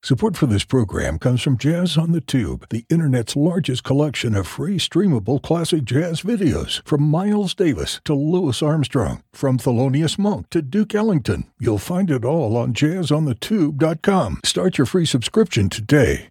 Support for this program comes from Jazz on the Tube, the Internet's largest collection of free streamable classic jazz videos. From Miles Davis to Louis Armstrong, from Thelonious Monk to Duke Ellington. You'll find it all on jazzonthetube.com. Start your free subscription today.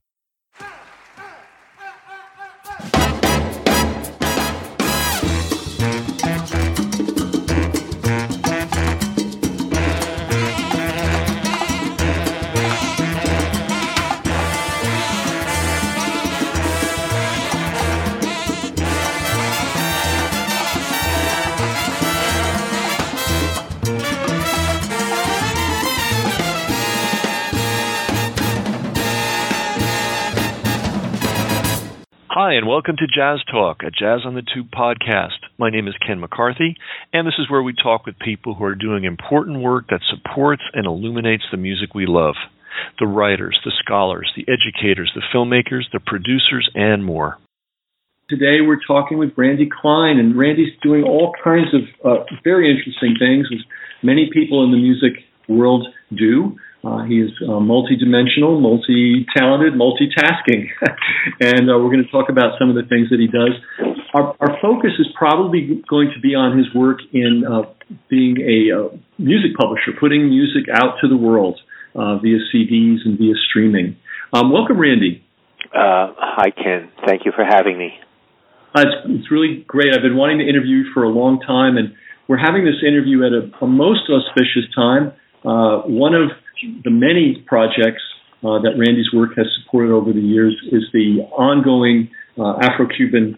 Hi, and welcome to Jazz Talk, a Jazz on the Tube podcast. My name is Ken McCarthy, and this is where we talk with people who are doing important work that supports and illuminates the music we love. The writers, the scholars, the educators, the filmmakers, the producers, and more. Today we're talking with Randy Klein, and Randy's doing all kinds of very interesting things, as many people in the music world do. He is multidimensional, multi-talented, multitasking, and we're going to talk about some of the things that he does. Our focus is probably going to be on his work in being a music publisher, putting music out to the world via CDs and via streaming. Welcome, Randy. Hi, Ken. Thank you for having me. It's really great. I've been wanting to interview you for a long time, and we're having this interview at a most auspicious time. One of the many projects that Randy's work has supported over the years is the ongoing Afro-Cuban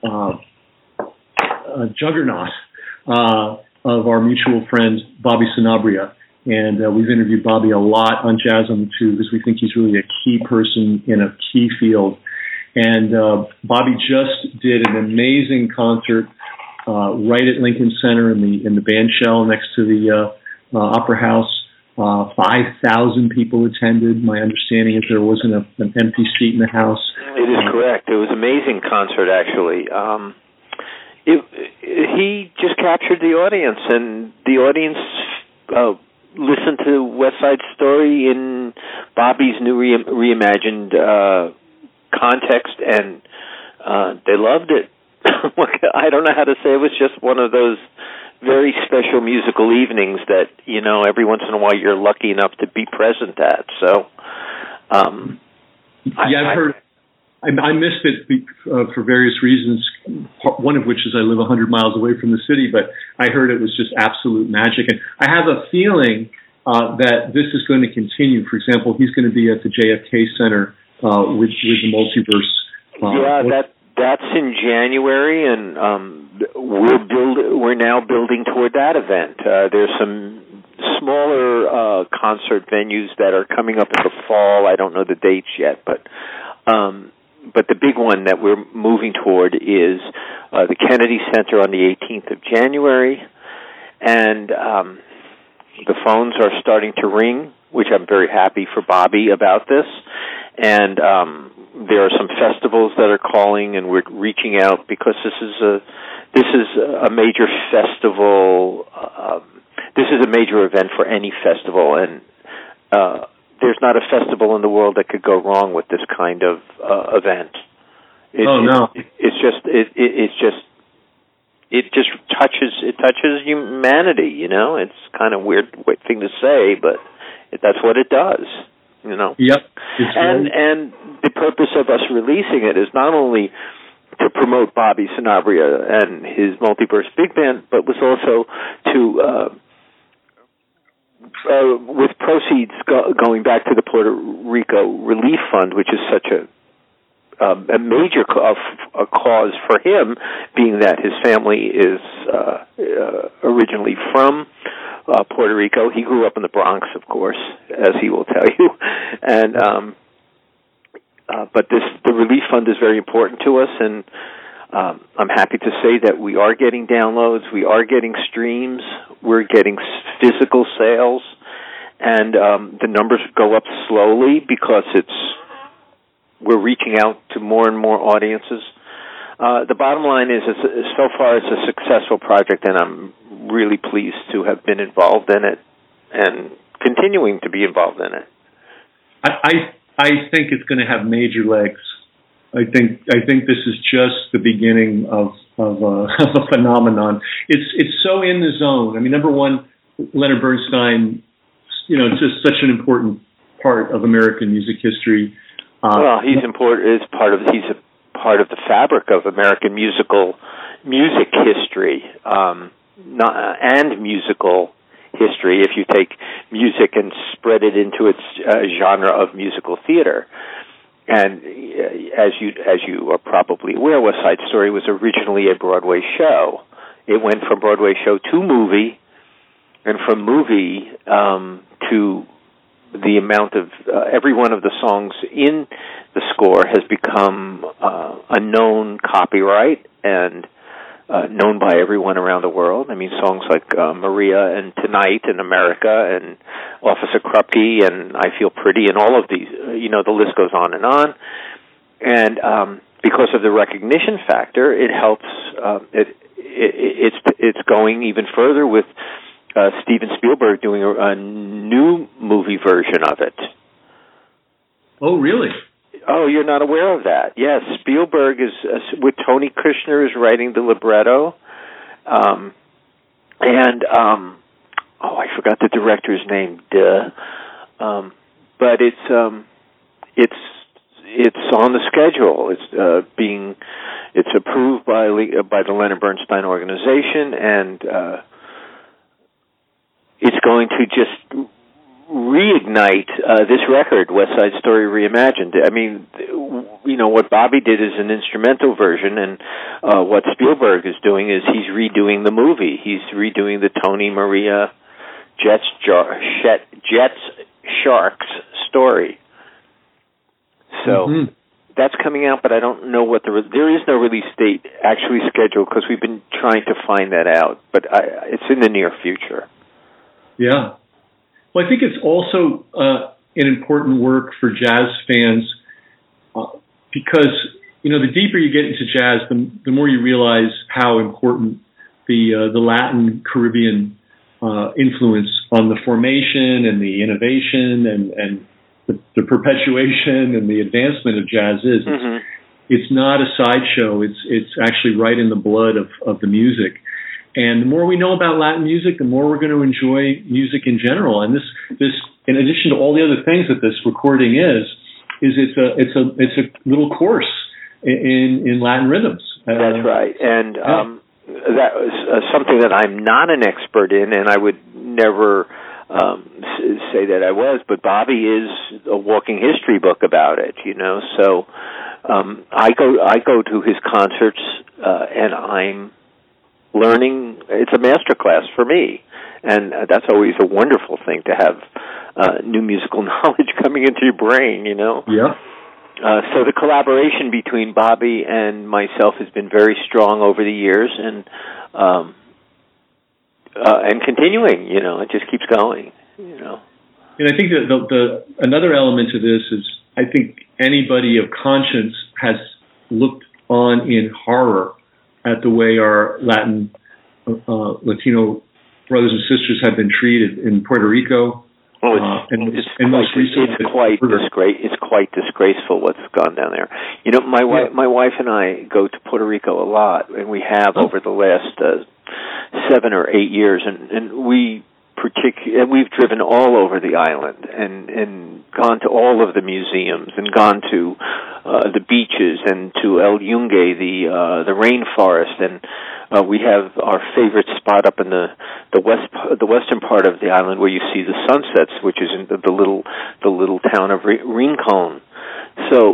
juggernaut of our mutual friend, Bobby Sanabria. And we've interviewed Bobby a lot on Jazz on the Tube because we think he's really a key person in a key field. And Bobby just did an amazing concert right at Lincoln Center in the band shell next to the Opera House. 5,000 people attended. My understanding is there wasn't an empty seat in the house. It is correct. It was an amazing concert, actually. He just captured the audience, and the audience listened to West Side Story in Bobby's new reimagined context, and they loved it. I don't know how to say. It was just one of those very special musical evenings that, you know, every once in a while you're lucky enough to be present at. So, I've heard. I missed it for various reasons. One of which is I live 100 miles away from the city, but I heard it was just absolute magic. And I have a feeling that this is going to continue. For example, he's going to be at the JFK Center with the Multiverse. That's in January, and we're now building toward that event. There's some smaller concert venues that are coming up in the fall. I don't know the dates yet, but the big one that we're moving toward is the Kennedy Center on the 18th of January, and the phones are starting to ring, which I'm very happy for Bobby about this, and there are some festivals that are calling, and we're reaching out because this is a major festival. This is a major event for any festival, and there's not a festival in the world that could go wrong with this kind of event. It just touches humanity. You know, it's kind of weird thing to say, but that's what it does. You know. Yep. And the purpose of us releasing it is not only to promote Bobby Sanabria and his Multiverse Big Band, but was also to, with proceeds going back to the Puerto Rico Relief Fund, which is such a major cause for him, being that his family is originally from Puerto Rico. He grew up in the Bronx, of course, as he will tell you, and but the relief fund is very important to us, and I'm happy to say that we are getting downloads, we are getting streams, we're getting physical sales, and the numbers go up slowly because we're reaching out to more and more audiences. The bottom line is, so far it's a successful project, and I'm really pleased to have been involved in it and continuing to be involved in it. I think it's going to have major legs. I think this is just the beginning of a phenomenon. It's so in the zone. I mean, number one, Leonard Bernstein, just such an important part of American music history. Well, he's important. He's a part of the fabric of American music history, and musical history. If you take music and spread it into its genre of musical theater. And as you are probably aware, West Side Story was originally a Broadway show. It went from Broadway show to movie, and from movie to the amount of every one of the songs in the score has become a known copyright and known by everyone around the world. I mean, songs like Maria and Tonight and America and Officer Krupke and I Feel Pretty and all of these, the list goes on. And because of the recognition factor, it helps, it's going even further with Steven Spielberg doing a new movie version of it. Oh, really? Oh, you're not aware of that? Yes, Spielberg is with Tony Kushner is writing the libretto, I forgot the director's name. But it's on the schedule. It's approved by the Leonard Bernstein organization, and it's going to just reignite this record, West Side Story Reimagined. I mean, what Bobby did is an instrumental version, and what Spielberg is doing is he's redoing the movie. He's redoing the Tony Maria Jets Sharks story. So that's coming out, but I don't know what there is no release date actually scheduled because we've been trying to find that out, but it's in the near future. Yeah. Well, I think it's also an important work for jazz fans because, the deeper you get into jazz, the more you realize how important the Latin Caribbean influence on the formation and the innovation and the perpetuation and the advancement of jazz is. Mm-hmm. It's not a sideshow. It's actually right in the blood of the music. And the more we know about Latin music, the more we're going to enjoy music in general. And this, in addition to all the other things that this recording is it's a little course in Latin rhythms. That's right. And that was something that I'm not an expert in, and I would never say that I was. But Bobby is a walking history book about it, So I go to his concerts, and I'm learning. It's a master class for me, and that's always a wonderful thing to have new musical knowledge coming into your brain, Yeah. So the collaboration between Bobby and myself has been very strong over the years, and continuing. It just keeps going. And I think that another element to this is I think anybody of conscience has looked on in horror at the way our Latino brothers and sisters have been treated in Puerto Rico. It's quite disgraceful what's gone down there. My wife and I go to Puerto Rico a lot, and we have over the last 7 or 8 years, and we've driven all over the island and gone to all of the museums and gone to the beaches and to El Yunque, the rainforest, and we have our favorite spot up in the western part of the island where you see the sunsets, which is in the little town of Rincon. So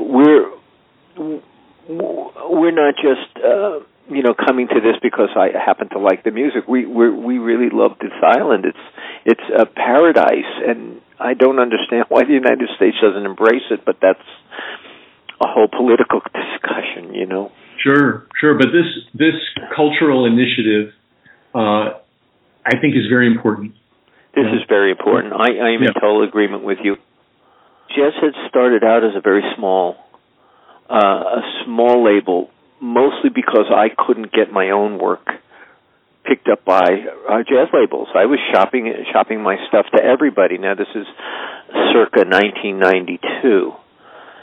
we're not just coming to this because I happen to like the music. We really love this island. It's a paradise, and I don't understand why the United States doesn't embrace it, but that's a whole political discussion, Sure. But this cultural initiative, I think, is very important. This is very important. I am in total agreement with you. Jazz had started out as a very small label, mostly because I couldn't get my own work picked up by jazz labels. I was shopping my stuff to everybody. Now, this is circa 1992.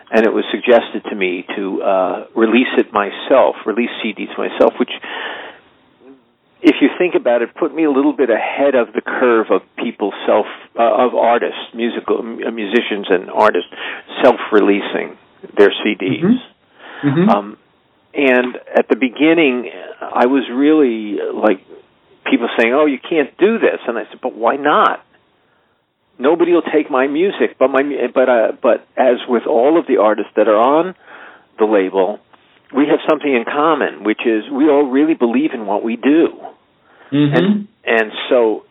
and it was suggested to me to release CDs myself, which, if you think about it, put me a little bit ahead of the curve of people of artists, musicians and artists self-releasing their CDs. Mm-hmm. Mm-hmm. And at the beginning, I was really like people saying, "Oh, you can't do this," and I said, "But why not? Nobody will take my music." But as with all of the artists that are on the label, we have something in common, which is we all really believe in what we do. Mm-hmm. And so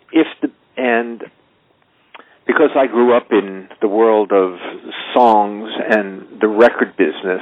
because I grew up in the world of songs and the record business,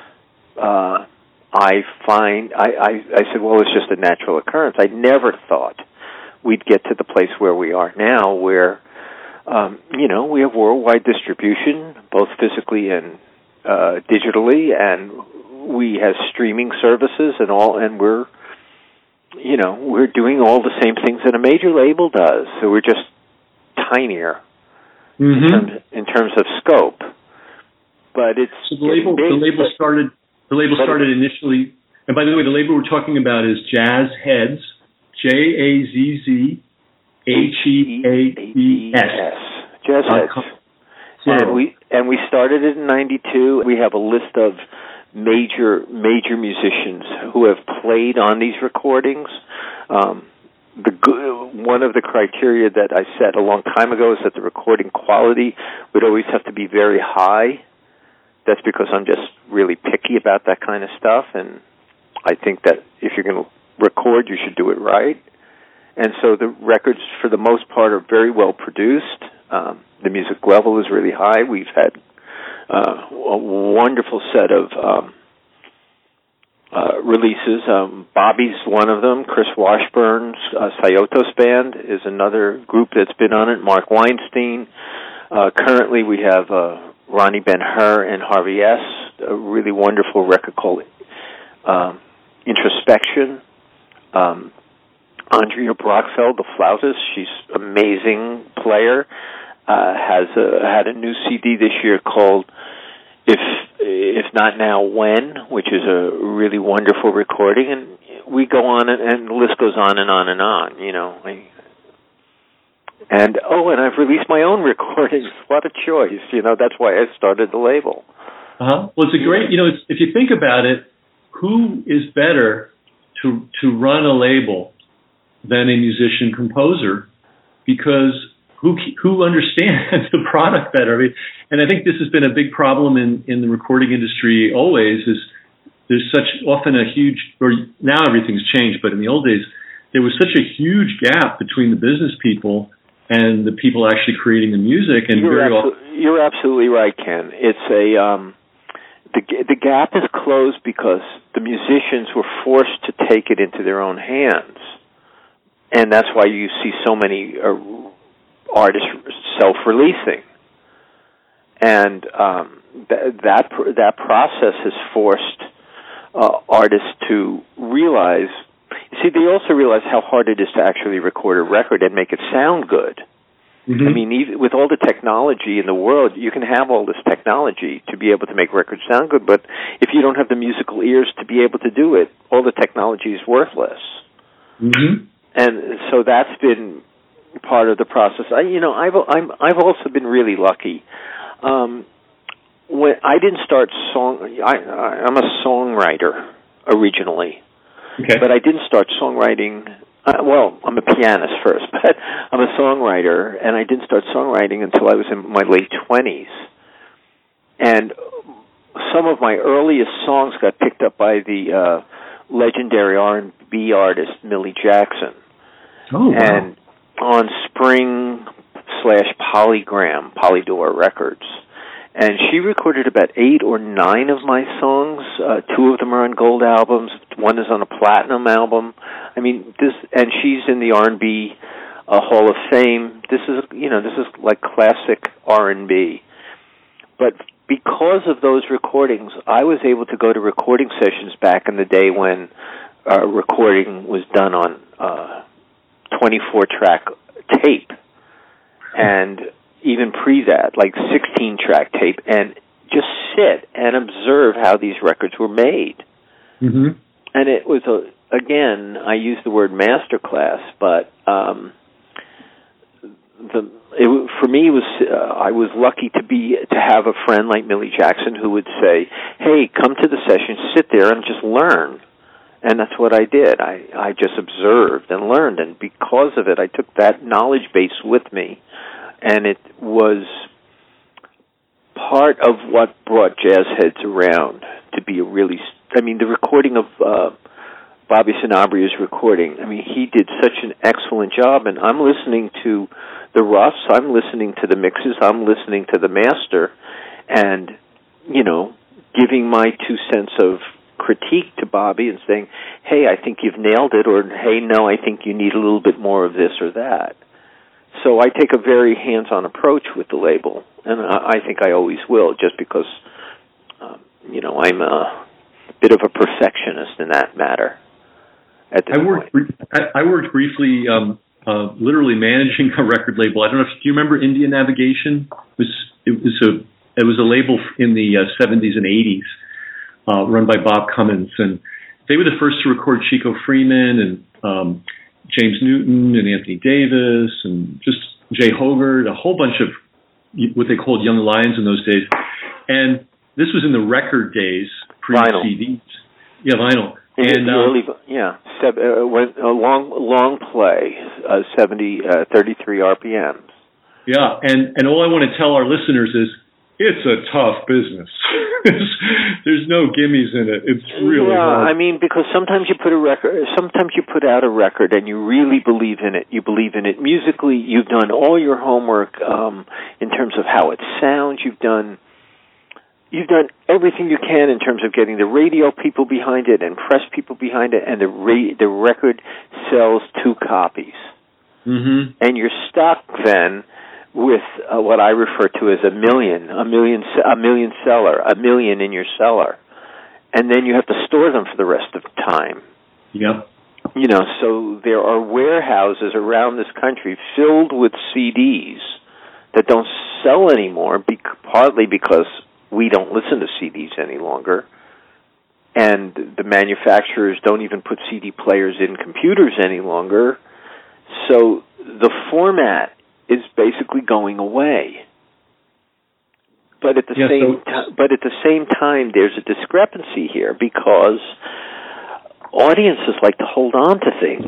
I said, well, it's just a natural occurrence. I never thought we'd get to the place where we are now, where we have worldwide distribution, both physically and digitally, and we have streaming services and all, and we're doing all the same things that a major label does. So we're just tinier in terms of scope. But it's so the label started initially, and by the way, the label we're talking about is Jazz Heads, JAZZHEADS. Jazz Heads. And we started it in '92. We have a list of major musicians who have played on these recordings. One of the criteria that I set a long time ago is that the recording quality would always have to be very high. That's because I'm just really picky about that kind of stuff, and I think that if you're going to record, you should do it right. And so the records, for the most part, are very well produced. The music level is really high. We've had a wonderful set of releases. Bobby's one of them. Chris Washburn's Sciotos Band is another group that's been on it. Mark Weinstein. Currently, we have Ronnie Ben-Hur and Harvey S., a really wonderful record called Introspection. Andrea Brockfeld, the flautist, she's an amazing player, has had a new CD this year called If Not Now, When, which is a really wonderful recording, and we go on, and the list goes on and on and on, And I've released my own recordings. What a choice! That's why I started the label. Well, it's a great. If you think about it, who is better to run a label than a musician composer? Because who understands the product better? And I think this has been a big problem in the recording industry. Always is there's such often a huge. Or now everything's changed, but in the old days there was such a huge gap between the business people and the people actually creating the music. And you're absolutely right, Ken. It's the gap is closed because the musicians were forced to take it into their own hands, and that's why you see so many artists self-releasing. And that process has forced artists to realize. See, they also realize how hard it is to actually record a record and make it sound good. Mm-hmm. I mean, even with all the technology in the world, you can have all this technology to be able to make records sound good, but if you don't have the musical ears to be able to do it, all the technology is worthless. Mm-hmm. And so that's been part of the process. I've also been really lucky. When I didn't start I'm a songwriter originally. Okay. But I didn't start songwriting. I'm a pianist first, but I'm a songwriter, and I didn't start songwriting until I was in my late 20s. And some of my earliest songs got picked up by the legendary R&B artist Millie Jackson. Oh, wow. And on Spring /Polygram, Polydor Records. And she recorded about 8 or 9 of my songs. 2 of them are on gold albums. One is on a platinum album. I mean, and she's in the R&B Hall of Fame. This is like classic R&B. But because of those recordings, I was able to go to recording sessions back in the day when recording was done on 24-track tape. And even pre that, like 16-track tape, and just sit and observe how these records were made. Mm-hmm. And it was, again, I use the word masterclass, but for me, I was lucky to have a friend like Millie Jackson who would say, "Hey, come to the session, sit there, and just learn." And that's what I did. I just observed and learned, and because of it, I took that knowledge base with me, and it was part of what brought jazz heads around to be a really... I mean, the recording of Bobby Sanabria's recording, I mean, he did such an excellent job, and I'm listening to the roughs, I'm listening to the mixes, I'm listening to the master, and, giving my 2 cents of critique to Bobby and saying, hey, I think you've nailed it, or hey, no, I think you need a little bit more of this or that. So I take a very hands-on approach with the label, and I think I always will, just because, I'm a bit of a perfectionist in that matter. I worked briefly, literally managing a record label. I don't know do you remember India Navigation? It was a label in the 70s and 80s. Run by Bob Cummins, and they were the first to record Chico Freeman and James Newton and Anthony Davis and just Jay Hogarth, a whole bunch of what they called young lions in those days. And this was in the record days, pre-CDs. Yeah, vinyl. And went a long play, 33 RPMs. Yeah, and all I want to tell our listeners is, it's a tough business. There's no gimmies in it. It's really hard. I mean, because sometimes you put out a record and you really believe in it. You believe in it musically. You've done all your homework in terms of how it sounds. You've done everything you can in terms of getting the radio people behind it and press people behind it, and the record sells 2 copies. Mm-hmm. And you're stuck then with what I refer to as a million seller, a million in your cellar, and then you have to store them for the rest of the time. Yep. So there are warehouses around this country filled with CDs that don't sell anymore, partly because we don't listen to CDs any longer, and the manufacturers don't even put CD players in computers any longer. So the format is basically going away. But at the same time, there's a discrepancy here because audiences like to hold on to things.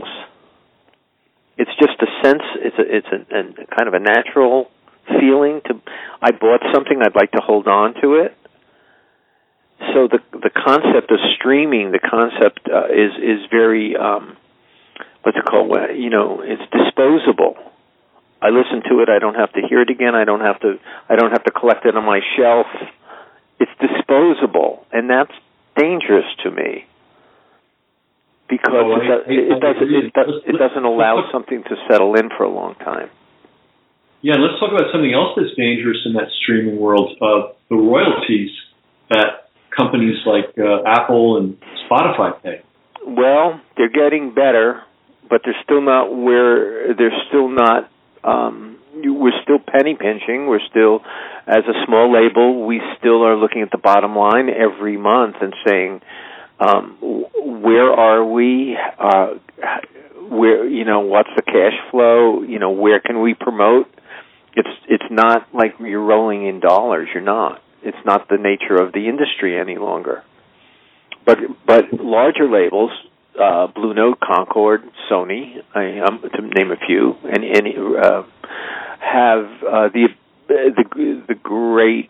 It's just a sense. It's a kind of a natural feeling to. I bought something. I'd like to hold on to it. So the concept of streaming, the concept is very what's it called? It's disposable. I listen to it. I don't have to hear it again. I don't have to collect it on my shelf. It's disposable, and that's dangerous to me because it doesn't allow something to settle in for a long time. Yeah, let's talk about something else that's dangerous in that streaming world: the royalties that companies like Apple and Spotify pay. Well, they're getting better, but they're still not where they're still not. We're still penny pinching. We're still, as a small label, we still are looking at the bottom line every month and saying, where are we? What's the cash flow? Where can we promote? It's not like you're rolling in dollars. You're not. It's not the nature of the industry any longer. But larger labels, Blue Note, Concord, Sony, to name a few, and have the great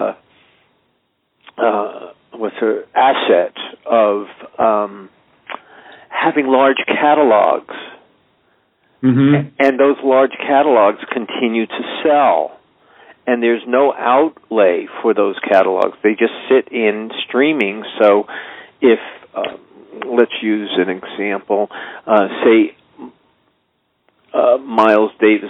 asset of having large catalogs, mm-hmm. and those large catalogs continue to sell. And there's no outlay for those catalogs. They just sit in streaming. So if, let's use an example, say Miles Davis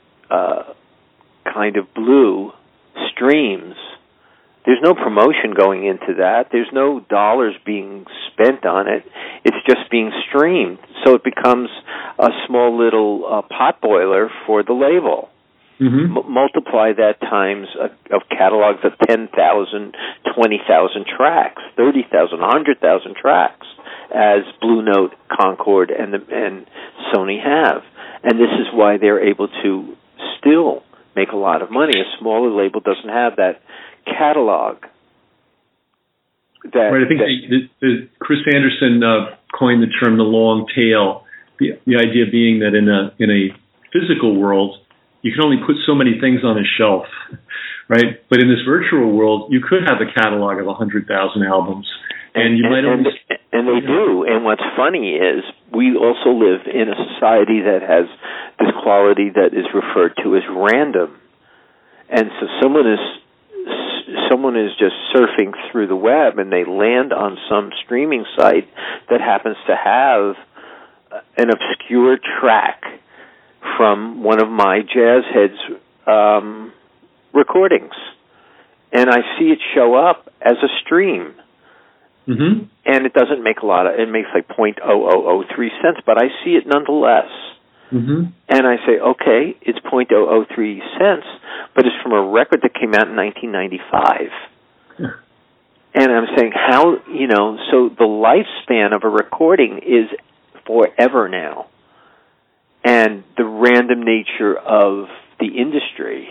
kind of Blue streams, there's no promotion going into that. There's no dollars being spent on it. It's just being streamed. So it becomes a small little pot boiler for the label. Multiply that times of catalogs of 10,000, 20,000 tracks, 30,000, 100,000 tracks, as Blue Note, Concord, and Sony have. And this is why they're able to still make a lot of money. A smaller label doesn't have that catalog. Right, I think Chris Anderson coined the term the long tail. The idea being that in a physical world, you can only put so many things on a shelf, right? But in this virtual world, you could have a catalog of 100,000 albums, and you might only... And they do. And what's funny is we also live in a society that has this quality that is referred to as random. And so someone is just surfing through the web, and they land on some streaming site that happens to have an obscure track from one of my Jazz Heads recordings, and I see it show up as a stream, and it doesn't make a lot of. It makes like 0.0003 cents, but I see it nonetheless. And I say, okay, it's 0.003 cents, but it's from a record that came out in 1995. And I'm saying, how, so the lifespan of a recording is forever now. And the random nature of the industry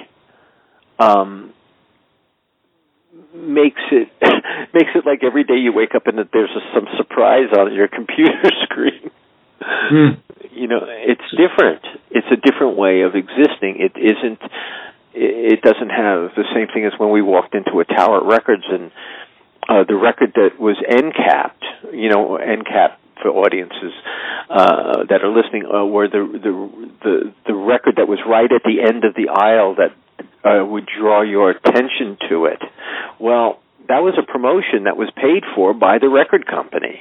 makes it like every day you wake up and there's some surprise on your computer screen. It's different. It's a different way of existing. It doesn't have the same thing as when we walked into a Tower Records and the record that was end capped, NCAP for audiences that are listening, were the record that was right at the end of the aisle that would draw your attention to it. Well, that was a promotion that was paid for by the record company.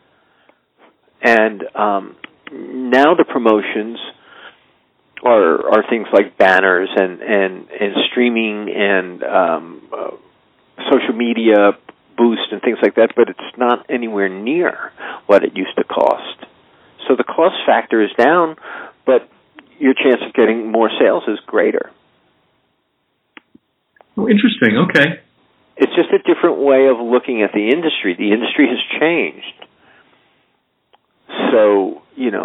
And now the promotions are things like banners and streaming and social media boost and things like that, but it's not anywhere near what it used to cost. So the cost factor is down, but your chance of getting more sales is greater. Oh, interesting. Okay. It's just a different way of looking at the industry. The industry has changed. So,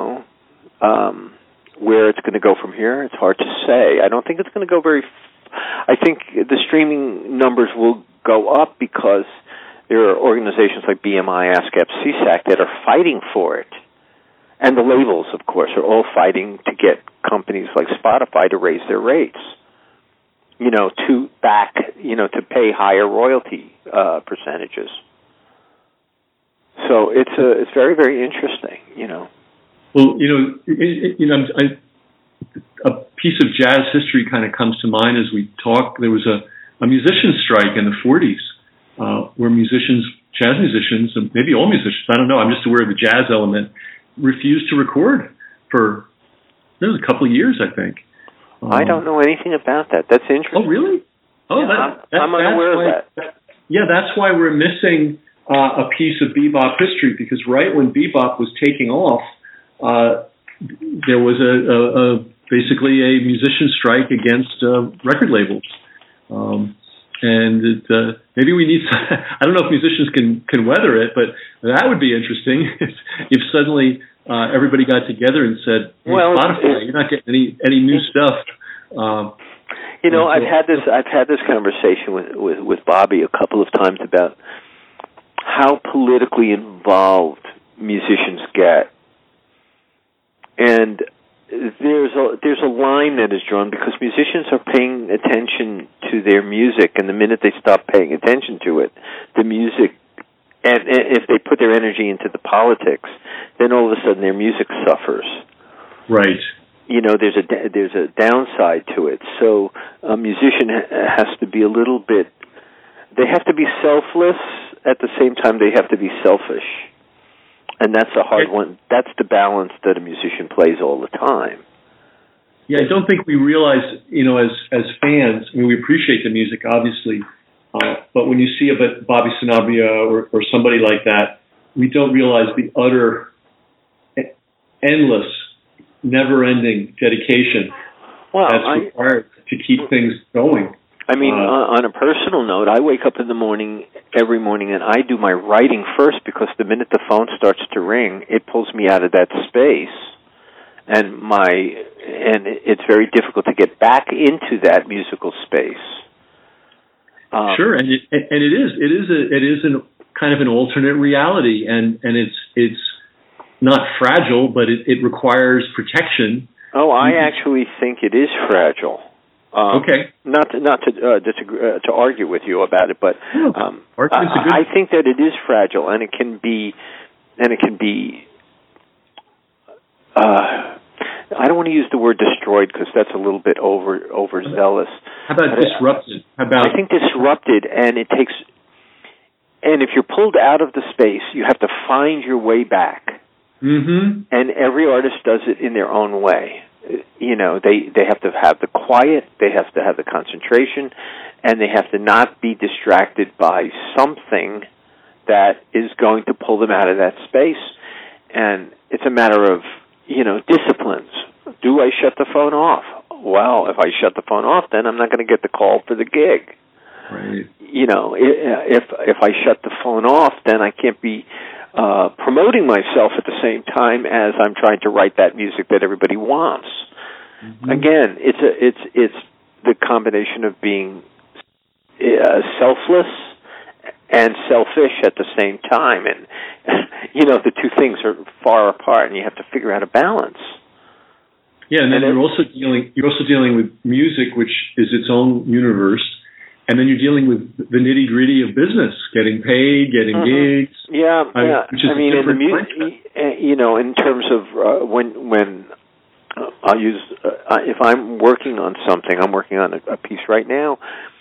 where it's going to go from here, it's hard to say. I don't think it's going to go I think the streaming numbers will go up because there are organizations like BMI, ASCAP, CSAC that are fighting for it. And the labels, of course, are all fighting to get companies like Spotify to raise their rates, to pay higher royalty percentages. So it's very, very interesting, Well, a piece of jazz history kind of comes to mind as we talk. There was a musician strike in the 40s where jazz musicians, and maybe all musicians, I don't know, I'm just aware of the jazz element, refused to record for a couple of years, I think. I don't know anything about that. That's interesting. Oh, really? Oh, yeah, I'm unaware of that. Yeah, that's why we're missing a piece of bebop history, because right when bebop was taking off, there was basically a musician strike against record labels. And maybe we need I don't know if musicians can weather it, but that would be interesting if suddenly everybody got together and said, hey, Spotify, you're not getting any new stuff. I've had this conversation with Bobby a couple of times about how politically involved musicians get. And there's a line that is drawn because musicians are paying attention to their music, and the minute they stop paying attention to it, the music, and if they put their energy into the politics, then all of a sudden their music suffers. Right. There's a downside to it. So a musician has to be a little bit. They have to be selfless at the same time. They have to be selfish. And that's a hard one. That's the balance that a musician plays all the time. Yeah, I don't think we realize, as fans, we appreciate the music, obviously, but when you see a Bobby Sanabria or somebody like that, we don't realize the utter, endless, never-ending dedication that's required to keep things going. I mean, on a personal note, I wake up in the morning every morning and I do my writing first, because the minute the phone starts to ring, it pulls me out of that space, and it's very difficult to get back into that musical space. Sure, and it is a kind of an alternate reality, and it's not fragile, but it requires protection. Oh, I actually think it is fragile. Okay. Not to disagree, to argue with you about it, but I think that it is fragile, and it can be. I don't want to use the word destroyed, because that's a little bit overzealous. How about disrupted? I think disrupted, and it takes. And if you're pulled out of the space, you have to find your way back. Mm-hmm. And every artist does it in their own way. You know, they have to have the quiet, they have to have the concentration, and they have to not be distracted by something that is going to pull them out of that space. And it's a matter of, disciplines. Do I shut the phone off? Well, if I shut the phone off, then I'm not going to get the call for the gig. Right. If I shut the phone off, then I can't be promoting myself at the same time as I'm trying to write that music that everybody wants. Mm-hmm. Again, it's the combination of being selfless and selfish at the same time, and the two things are far apart, and you have to figure out a balance. Yeah, and then you're also dealing with music, which is its own universe. And then you're dealing with the nitty-gritty of business, getting paid, getting gigs. Yeah, which is in the music, in terms of when I'll use, if I'm working on something, I'm working on a piece right now,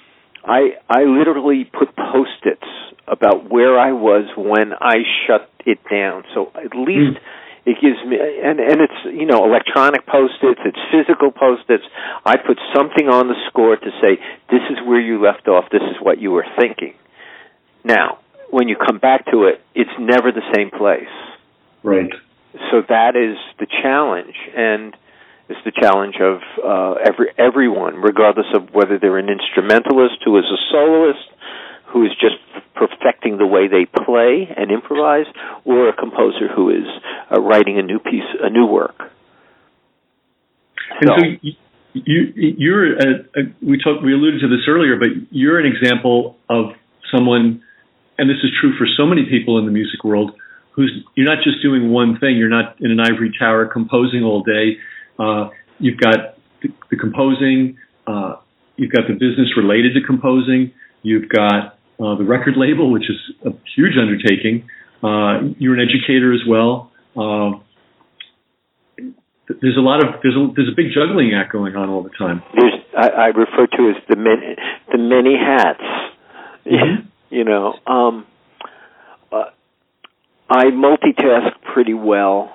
I literally put Post-its about where I was when I shut it down. So at least it gives me, and it's, electronic Post-its, it's physical Post-its. I put something on the score to say, this is where you left off, this is what you were thinking. Now, when you come back to it, it's never the same place. Right. So that is the challenge, and it's the challenge of everyone, regardless of whether they're an instrumentalist who is a soloist, who is just perfecting the way they play and improvise, or a composer who is writing a new piece, a new work. And so you're we alluded to this earlier, but you're an example of someone, and this is true for so many people in the music world, you're not just doing one thing. You're not in an ivory tower composing all day. You've got the composing. You've got the business related to composing. You've got the record label, which is a huge undertaking. You're an educator as well. There's a big juggling act going on all the time. I refer to as the many hats. Mm-hmm. I multitask pretty well.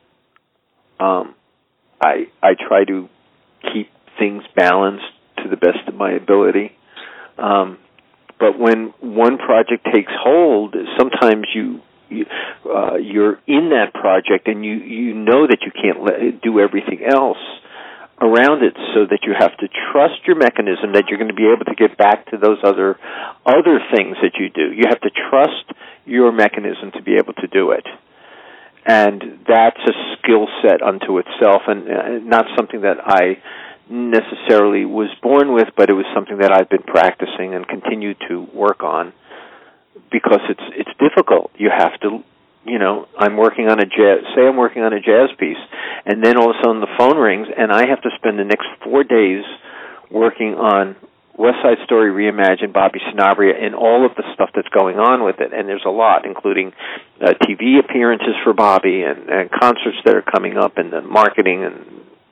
I try to keep things balanced to the best of my ability. But when one project takes hold, sometimes you're in that project and you know that you can't do everything else around it, so that you have to trust your mechanism that you're going to be able to get back to those other things that you do. You have to trust your mechanism to be able to do it. And that's a skill set unto itself, and not something that I necessarily was born with, but it was something that I've been practicing and continue to work on, because it's difficult. You have to, I'm working on a jazz piece, and then all of a sudden the phone rings, and I have to spend the next 4 days working on West Side Story Reimagined, Bobby Sanabria, and all of the stuff that's going on with it. And there's a lot, including TV appearances for Bobby and concerts that are coming up, and the marketing, and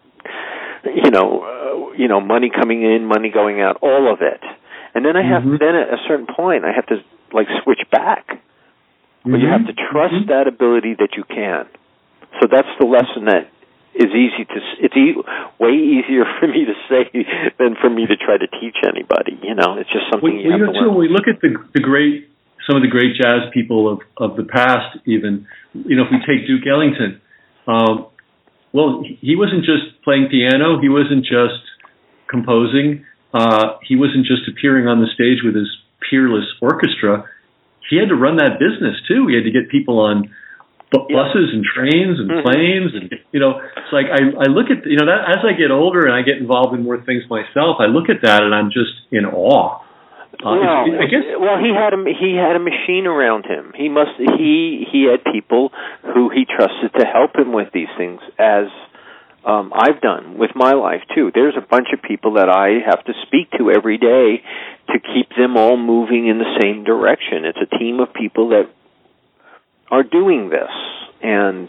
money coming in, money going out, all of it. And then I have, then at a certain point, I have to switch back. But you have to trust that ability that you can. So that's the lesson that is way easier for me to say than for me to try to teach anybody. It's just something you have to learn. When we look at some of the great jazz people of the past, even, if we take Duke Ellington, Well, he wasn't just playing piano. He wasn't just composing. He wasn't just appearing on the stage with his peerless orchestra. He had to run that business too. He had to get people on buses and trains and planes, and it's like I look at that as I get older and I get involved in more things myself. I look at that and I'm just in awe. I guess. Well, he had a machine around him. He had people who he trusted to help him with these things, as I've done with my life too. There's a bunch of people that I have to speak to every day to keep them all moving in the same direction. It's a team of people that are doing this, and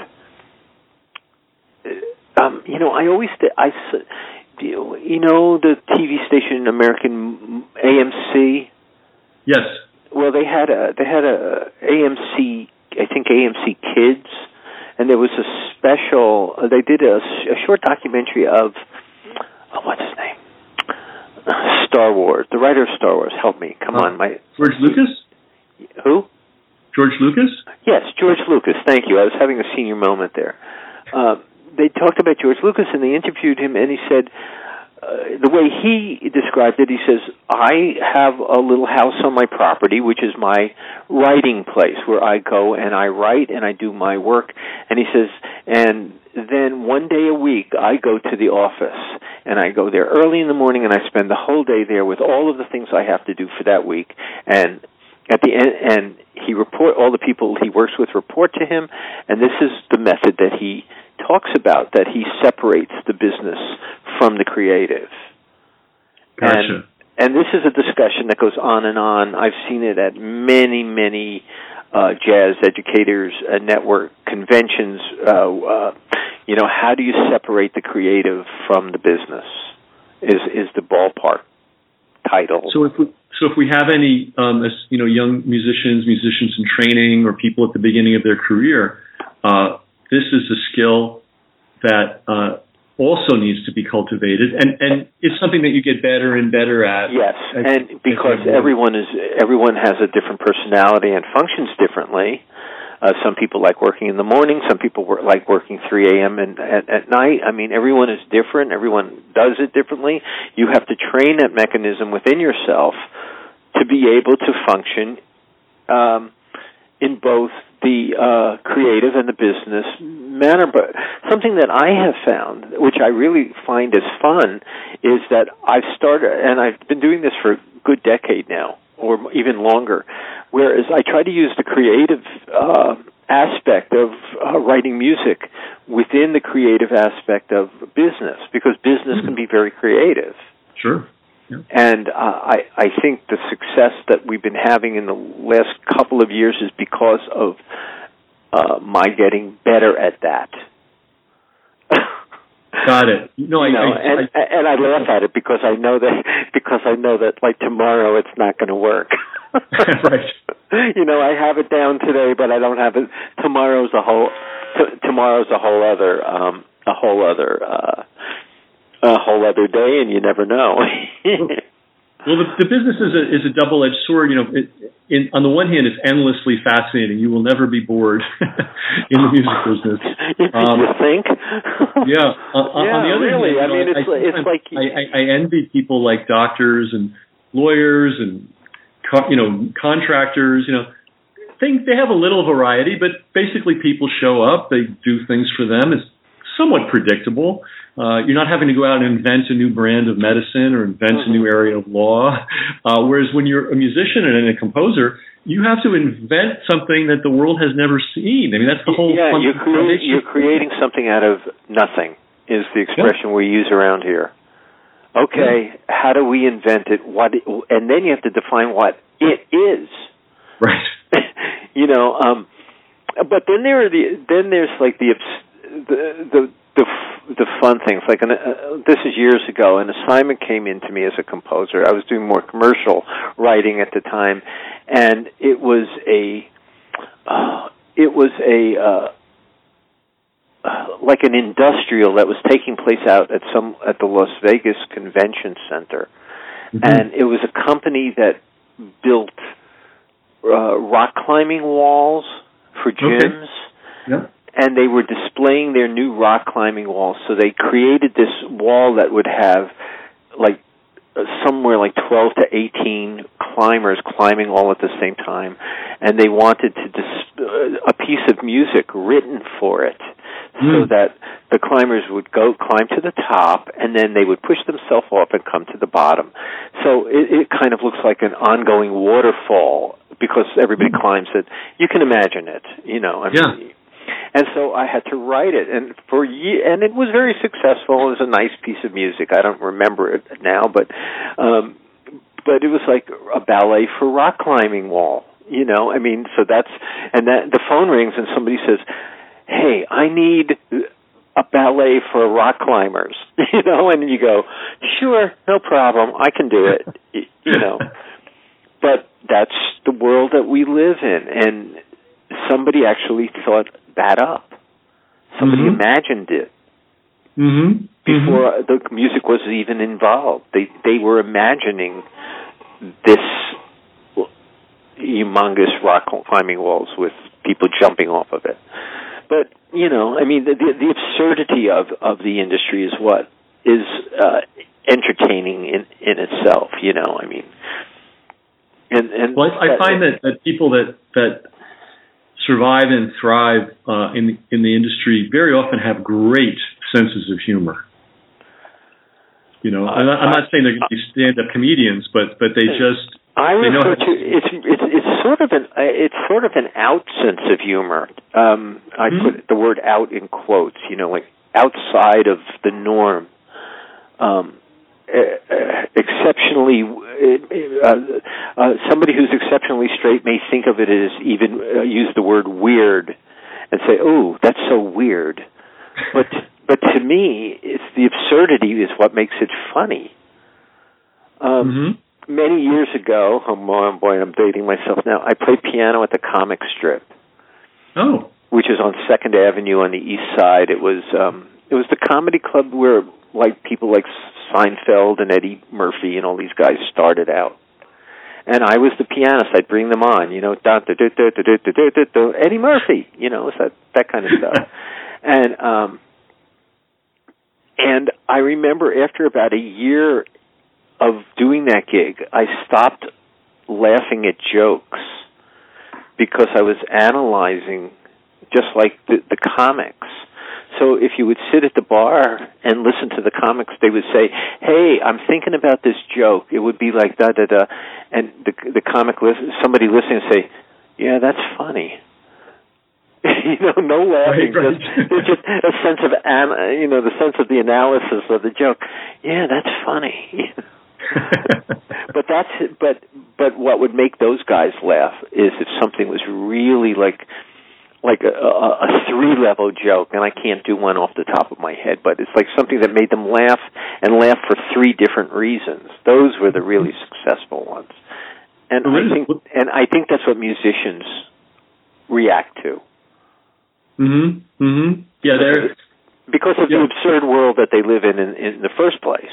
I always the TV station American AMC. Yes. Well, they had a AMC, I think AMC Kids, and there was a special. They did a short documentary of what's his name? Star Wars. The writer of Star Wars. Help me. Come on, George Lucas. Who? George Lucas? Yes, George Lucas. Thank you. I was having a senior moment there. They talked about George Lucas, and they interviewed him, and he said, the way he described it, he says, I have a little house on my property, which is my writing place, where I go and I write and I do my work. And he says, and then one day a week, I go to the office, and I go there early in the morning, and I spend the whole day there with all of the things I have to do for that week. And at the end, and all the people he works with report to him, and this is the method that he talks about, that he separates the business from the creative. Gotcha. And this is a discussion that goes on and on. I've seen it at many, many jazz educators, network conventions. How do you separate the creative from the business? Is the ballpark title. So if we have any young musicians in training, or people at the beginning of their career, this is a skill that also needs to be cultivated, and it's something that you get better and better at. Yes, and because everyone has a different personality and functions differently. Some people like working in the morning. Some people like working 3 a.m. at night. I mean, everyone is different. Everyone does it differently. You have to train that mechanism within yourself to be able to function in both the creative and the business manner. But something that I have found, which I really find is fun, is that I've started, and I've been doing this for a good decade now, or even longer, whereas I try to use the creative aspect of writing music within the creative aspect of business, because business can be very creative. Sure. Yeah. And I think the success that we've been having in the last couple of years is because of my getting better at that. Got it. And I laugh at it because I know that like tomorrow it's not going to work. Right. I have it down today, but I don't have it. Tomorrow's a whole other day, and you never know. Well, the business is a double-edged sword. On the one hand, it's endlessly fascinating. You will never be bored in the music business. You think? Yeah. On the other really. hand, it's like I envy people like doctors and lawyers and contractors. They have a little variety, but basically people show up. They do things for them. It's somewhat predictable. You're not having to go out and invent a new brand of medicine or invent a new area of law. Whereas when you're a musician and a composer, you have to invent something that the world has never seen. I mean, that's the whole. Yeah, you're creating something out of nothing is the expression we use around here. Okay, how do we invent it? And then you have to define what it is. Right. But then there's like the fun things. Like this is years ago. An assignment came in to me as a composer. I was doing more commercial writing at the time, and it was like an industrial that was taking place out at the Las Vegas Convention Center, and it was a company that built rock climbing walls for gyms. Okay. Yeah. and they were displaying their new rock climbing wall. So they created this wall that would have like somewhere like 12 to 18 climbers climbing all at the same time, and they wanted a piece of music written for it, so that the climbers would go climb to the top, and then they would push themselves off and come to the bottom. So it kind of looks like an ongoing waterfall because everybody climbs it. You can imagine it, you know. I mean, and so I had to write it, and and it was very successful. It was a nice piece of music. I don't remember it now, but it was like a ballet for rock climbing wall. You know, I mean, so that the phone rings and somebody says, "Hey, I need a ballet for rock climbers." You know, and you go, "Sure, no problem, I can do it." You know, but that's the world that we live in, and somebody actually thought that up. Somebody imagined it before the music was even involved. They were imagining this humongous rock climbing walls with people jumping off of it. But, you know, I mean, the absurdity of the industry is what is entertaining in itself, you know, I mean. And well, I find that people that survive and thrive in the industry very often have great senses of humor. You know, I'm not saying they're going to be stand-up comedians, but they just I refer to it's sort of an out sense of humor. I put the word "out" in quotes. You know, like outside of the norm. Exceptionally, somebody who's exceptionally straight may think of it as even use the word "weird" and say, "Oh, that's so weird." But to me, it's the absurdity is what makes it funny. Many years ago, oh boy, I'm dating myself now. I played piano at the Comic Strip. Oh, which is on 2nd Avenue on the East Side. It was the comedy club where like people like Seinfeld and Eddie Murphy and all these guys started out. And I was the pianist. I'd bring them on, you know, Eddie Murphy, you know, that kind of stuff. And I remember after about a year of doing that gig, I stopped laughing at jokes because I was analyzing just like the comics. So if you would sit at the bar and listen to the comics, they would say, "Hey, I'm thinking about this joke. It would be like da da da," and the comic somebody listening would say, "Yeah, that's funny." You know, no laughing. Right. Just a sense of the sense of the analysis of the joke. Yeah, that's funny. But what would make those guys laugh is if something was really like a 3-level joke, and I can't do one off the top of my head, but it's like something that made them laugh and laugh for 3 different reasons. Those were the really successful ones. And I think that's what musicians react to. Yeah, because of the absurd world that they live in the first place.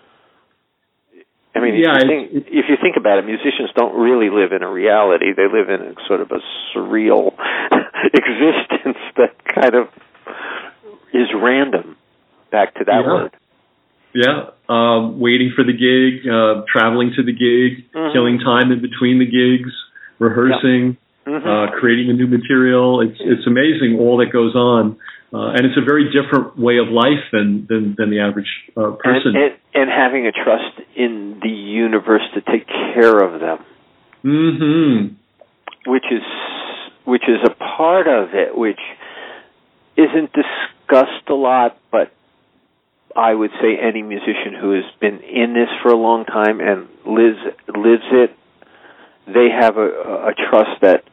I mean, if you think about it, musicians don't really live in a reality. They live in sort of a surreal existence that kind of is random. Back to that word. Yeah, waiting for the gig, traveling to the gig, killing time in between the gigs, rehearsing, creating a new material. It's amazing all that goes on. And it's a very different way of life than the average person. And having a trust in the universe to take care of them. Which is a part of it, which isn't discussed a lot, but I would say any musician who has been in this for a long time and lives it, they have a trust that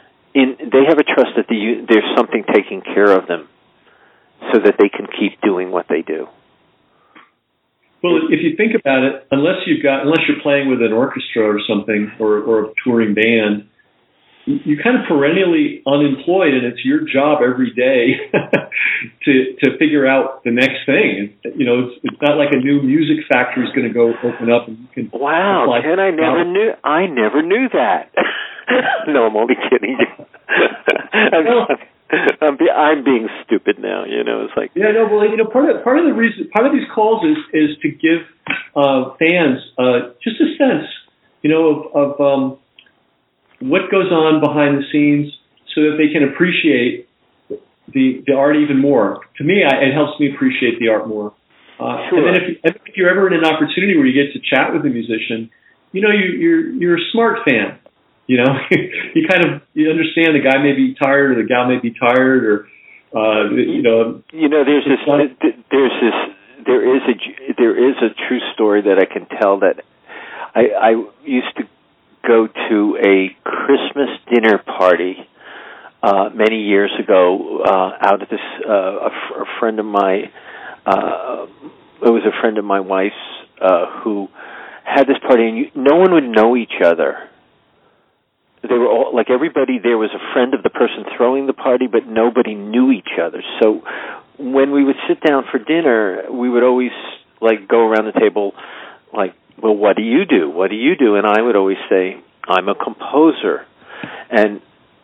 there's something taking care of them, so that they can keep doing what they do. Well, if you think about it, unless you're playing with an orchestra or something, or a touring band, you're kind of perennially unemployed, and it's your job every day to figure out the next thing. You know, it's not like a new music factory is going to go open up and you can. Wow, Ken, I never knew that. No, I'm only kidding you. I'm being stupid now. It's like yeah, no. Well, part of the reason, part of these calls is to give fans just a sense, of what goes on behind the scenes, so that they can appreciate the art even more. To me, it helps me appreciate the art more. Sure. And then if you're ever in an opportunity where you get to chat with a musician, you're a smart fan. You understand the guy may be tired or the gal may be tired, or there is a true story that I can tell, that I used to go to a Christmas dinner party many years ago out of this a friend of my it was a friend of my wife's who had this party, and no one would know each other. They were all, like, everybody there was a friend of the person throwing the party, but nobody knew each other. So when we would sit down for dinner, we would always, like, go around the table, like, well, what do you do? What do you do? And I would always say, I'm a composer. And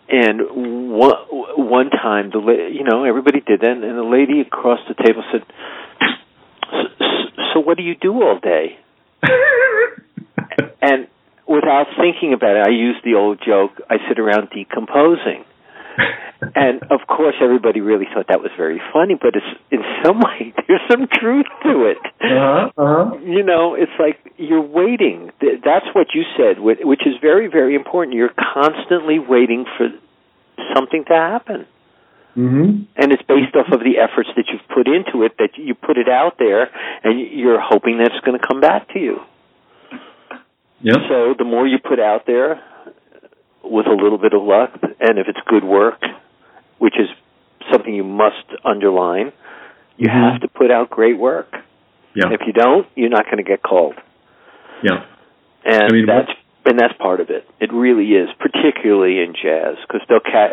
one time, everybody did that, and the lady across the table said, so what do you do all day? And without thinking about it, I used the old joke, I sit around decomposing. And, of course, everybody really thought that was very funny, but in some way, there's some truth to it. It's like you're waiting. That's what you said, which is very, very important. You're constantly waiting for something to happen. Mm-hmm. And it's based off of the efforts that you've put into it, that you put it out there, and you're hoping that it's going to come back to you. Yep. So the more you put out there, with a little bit of luck, and if it's good work, which is something you must underline, you have to put out great work. Yeah. If you don't, you're not going to get called. Yeah. And that's part of it. It really is, particularly in jazz, because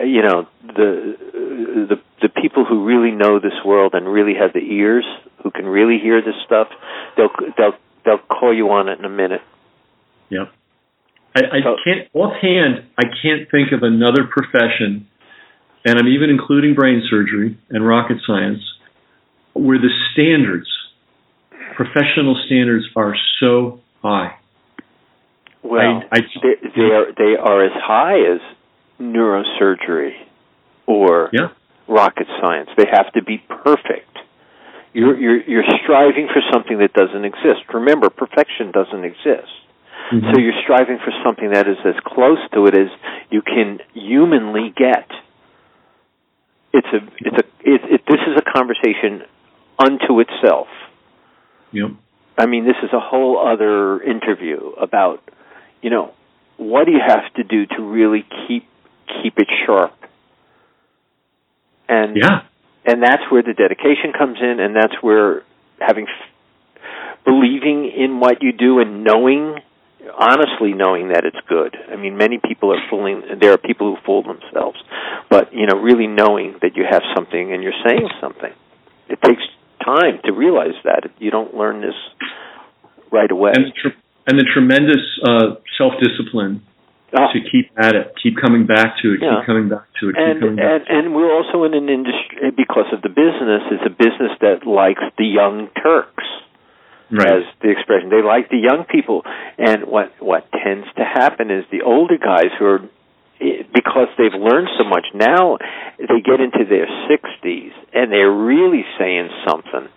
the people who really know this world and really have the ears, who can really hear this stuff, they'll call you on it in a minute. Yeah. I can't think of another profession, and I'm even including brain surgery and rocket science, where the standards, professional standards, are so high. Well, they are as high as neurosurgery or rocket science. They have to be perfect. You're striving for something that doesn't exist. Remember, perfection doesn't exist. Mm-hmm. So you're striving for something that is as close to it as you can humanly get. This is a conversation unto itself. Yep. I mean, this is a whole other interview about, what do you have to do to really keep it sharp? And that's where the dedication comes in, and that's where believing in what you do and honestly knowing that it's good. I mean, there are people who fool themselves, but, really knowing that you have something and you're saying something. It takes time to realize that. You don't learn this right away. And the tremendous self-discipline to keep at it, keep coming back to it, keep coming back to it, And we're also in an industry, because of the business, it's a business that likes the young Turks. Right. As the expression. They like the young people. And what tends to happen is the older guys who are, because they've learned so much, now they get into their 60s and they're really saying something,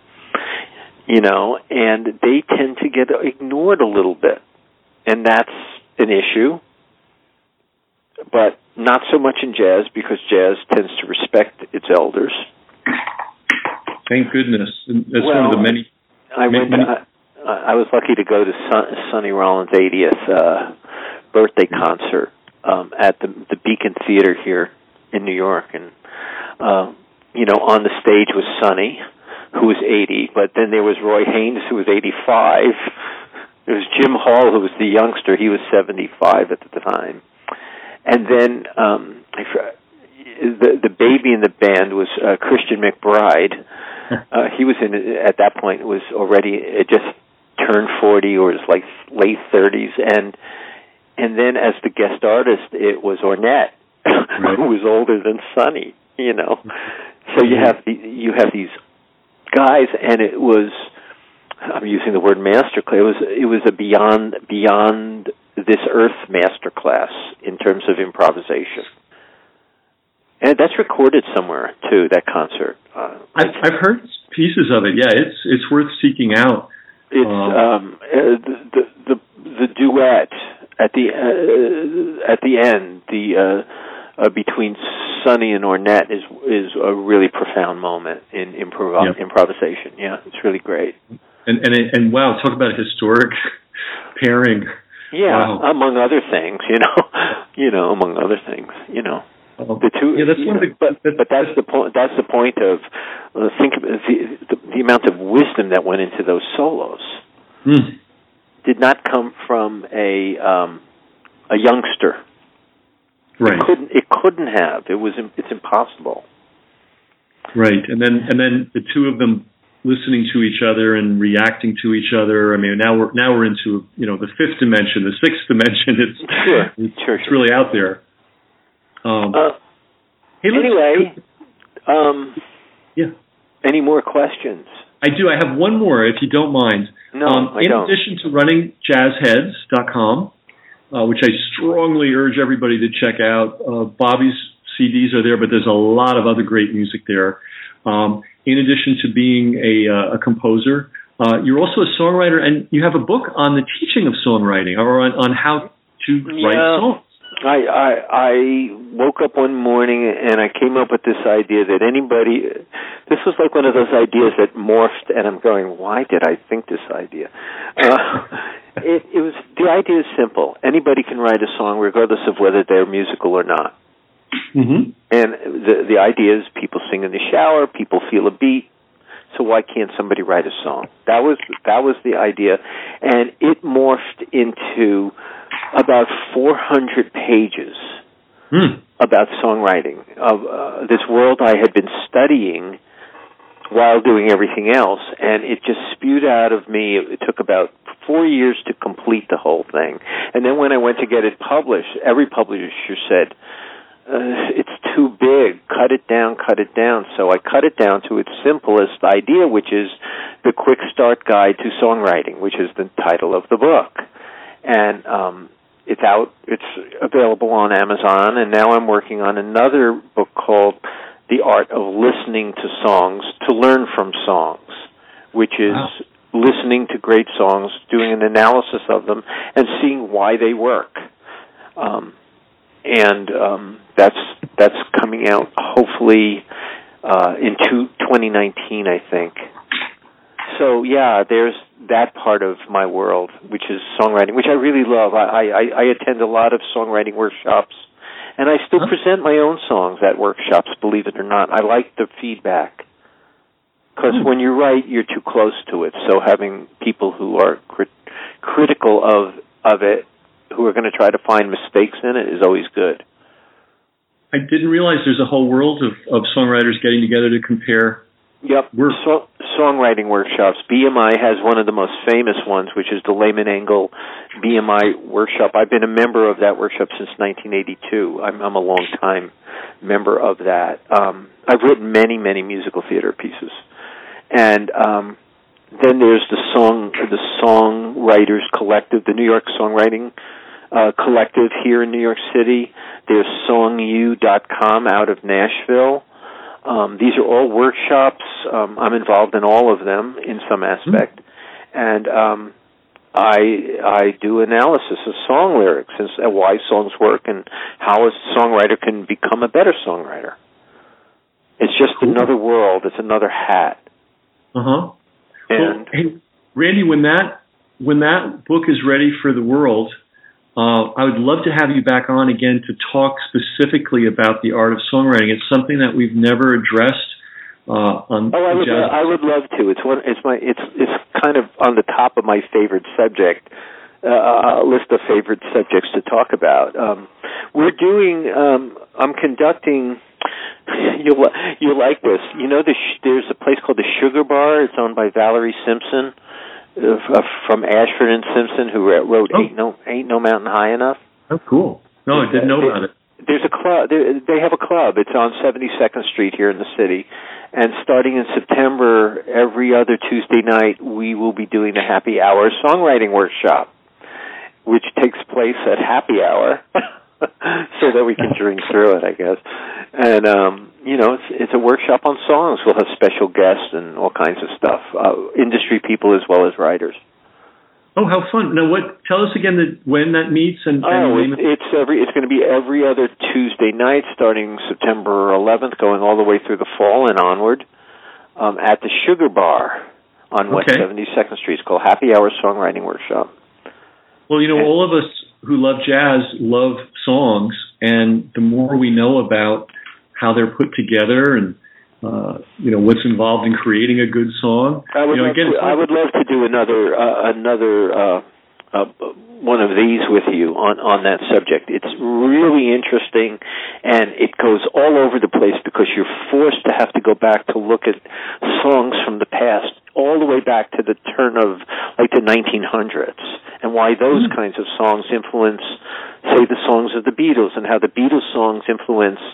and they tend to get ignored a little bit. And that's an issue, but not so much in jazz, because jazz tends to respect its elders. Thank goodness. That's one of the many... I was lucky to go to Sonny Rollins' 80th birthday concert at the Beacon Theater here in New York, and on the stage was Sonny, who was 80, but then there was Roy Haynes, who was 85. There was Jim Hall, who was the youngster. He was 75 at the time, and then the baby in the band was Christian McBride. He was at that point was already just turned 40, or was like late 30s, and then as the guest artist, it was Ornette, who was older than Sonny, So you have these guys, and it was, I'm using the word masterclass. It was a beyond this earth masterclass in terms of improvisation. And that's recorded somewhere too. That concert. I've heard pieces of it. Yeah, it's worth seeking out. It's the duet at the end. Between Sonny and Ornette is a really profound moment in improvisation. Yeah, it's really great. And wow, talk about a historic pairing. Yeah, wow. Among other things, among other things, the two. Yeah, that's one of the. But that's the point. That's the point of think of the amount of wisdom that went into those solos. Did not come from a youngster. Right. It couldn't have. It's impossible. Right, and then the two of them listening to each other and reacting to each other. I mean, now we're into the fifth dimension, the sixth dimension. It's really out there. Anyway, yeah. Any more questions? I do. I have one more, if you don't mind. No, I don't. In addition to running jazzheads.com, which I strongly urge everybody to check out. Bobby's CDs are there, but there's a lot of other great music there. In addition to being a composer, you're also a songwriter, and you have a book on the teaching of songwriting, or on how to write songs. I woke up one morning and I came up with this idea that this was like one of those ideas that morphed, and I'm going, why did I think this idea? The idea is simple. Anybody can write a song regardless of whether they're musical or not. Mm-hmm. And the idea is people sing in the shower, people feel a beat, so why can't somebody write a song? That was the idea, and it morphed into about 400 pages about songwriting of this world I had been studying while doing everything else, and it just spewed out of me. It took about 4 years to complete the whole thing, and then when I went to get it published, every publisher said, it's too big, cut it down. So I cut it down to its simplest idea, which is the Quick Start Guide to Songwriting, which is the title of the book. And it's available on Amazon, and now I'm working on another book called The Art of Listening to Songs to Learn from Songs, which is listening to great songs, doing an analysis of them, and seeing why they work. That's coming out hopefully in 2019, I think. So yeah, there's that part of my world, which is songwriting, which I really love. I attend a lot of songwriting workshops, and I still present my own songs at workshops, believe it or not. I like the feedback, because when you write, you're too close to it. So having people who are critical of it, who are going to try to find mistakes in it, is always good. I didn't realize there's a whole world of songwriters getting together to compare. Yep, songwriting workshops. BMI has one of the most famous ones, which is the Lehman Engel BMI workshop. I've been a member of that workshop since 1982. I'm a long-time member of that. I've written many, many musical theater pieces. And then there's the Songwriters Collective, the New York Songwriting Collective here in New York City. There's songu.com out of Nashville. These are all workshops. I'm involved in all of them in some aspect. And I do analysis of song lyrics and why songs work and how a songwriter can become a better songwriter. It's just another world. It's another hat. Uh-huh. And well, hey, Randy, when that book is ready for the world, I would love to have you back on again to talk specifically about the art of songwriting. It's something that we've never addressed on. I would love to. It's kind of on the top of my favorite subject list of favorite subjects to talk about. We're doing. I'm conducting. You'll like this. You know, there's a place called the Sugar Bar. It's owned by Valerie Simpson from Ashford and Simpson, who wrote Ain't No Mountain High Enough. Oh, cool. No, I didn't know about it. there's a club. They have a club. It's on 72nd Street here in the city. And starting in September, every other Tuesday night, we will be doing the Happy Hour Songwriting Workshop, which takes place at happy hour, so that we can drink through it, I guess. And, it's a workshop on songs. We'll have special guests and all kinds of stuff, industry people as well as writers. Oh, how fun! Now, tell us again when that meets and it's going to be every other Tuesday night, starting September 11th, going all the way through the fall and onward, at the Sugar Bar on West 72nd Street. It's called Happy Hour Songwriting Workshop. Well, all of us who love jazz love songs, and the more we know about how they're put together and what's involved in creating a good song. I would love to do another one of these with you on that subject. It's really interesting, and it goes all over the place because you're forced to have to go back to look at songs from the past, all the way back to the turn of the 1900s, and why those kinds of songs influence, say, the songs of the Beatles, and how the Beatles songs influenced.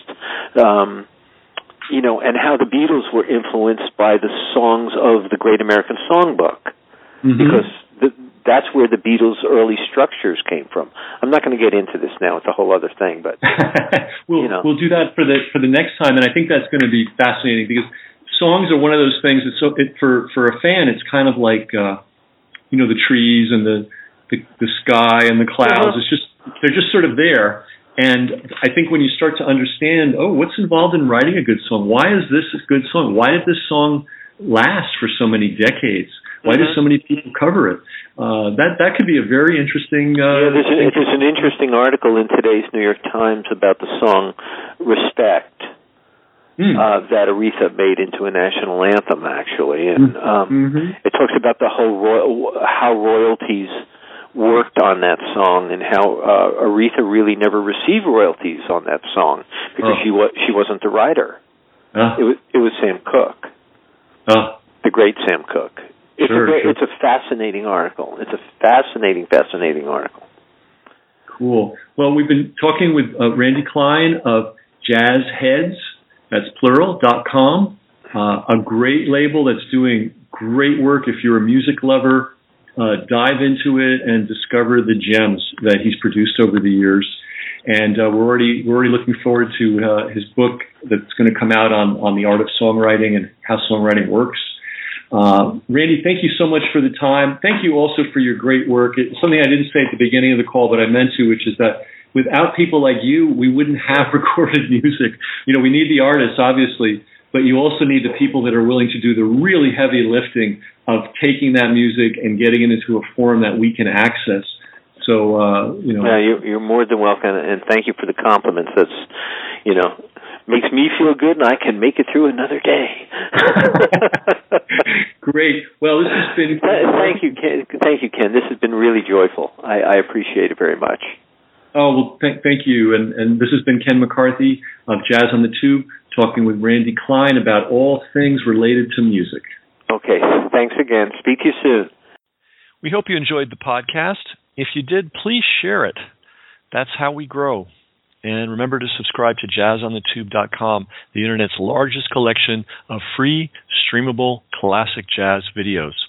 And how the Beatles were influenced by the songs of the Great American Songbook, because that's where the Beatles' early structures came from. I'm not going to get into this now; it's a whole other thing. But we'll do that for the next time, and I think that's going to be fascinating because songs are one of those things that for a fan, it's kind of like the trees and the sky and the clouds. They're just sort of there. And I think when you start to understand, what's involved in writing a good song? Why is this a good song? Why did this song last for so many decades? Why do so many people cover it? That could be a very interesting... there's an interesting article in today's New York Times about the song Respect that Aretha made into a national anthem, actually. And it talks about the whole how royalties worked on that song and how Aretha really never received royalties on that song because she wasn't the writer. It was Sam Cooke, the great Sam Cooke. It's a fascinating article. It's a fascinating article. Cool. Well, we've been talking with Randy Klein of JazzHeads, that's plural.com, a great label that's doing great work. If you're a music lover, dive into it and discover the gems that he's produced over the years. And we're already looking forward to his book that's going to come out on the art of songwriting and how songwriting works. Randy, thank you so much for the time. Thank you also for your great work. It's something I didn't say at the beginning of the call, but I meant to, which is that without people like you, we wouldn't have recorded music. We need the artists, obviously, but you also need the people that are willing to do the really heavy lifting of taking that music and getting it into a form that we can access. So, you're more than welcome, and thank you for the compliments. That's, makes me feel good, and I can make it through another day. Great. Well, this has been... Thank you, Ken. This has been really joyful. I appreciate it very much. Oh, well, thank you. And this has been Ken McCarthy of Jazz on the Tube, talking with Randy Klein about all things related to music. Okay, thanks again. Speak to you soon. We hope you enjoyed the podcast. If you did, please share it. That's how we grow. And remember to subscribe to JazzOnTheTube.com, the Internet's largest collection of free, streamable, classic jazz videos.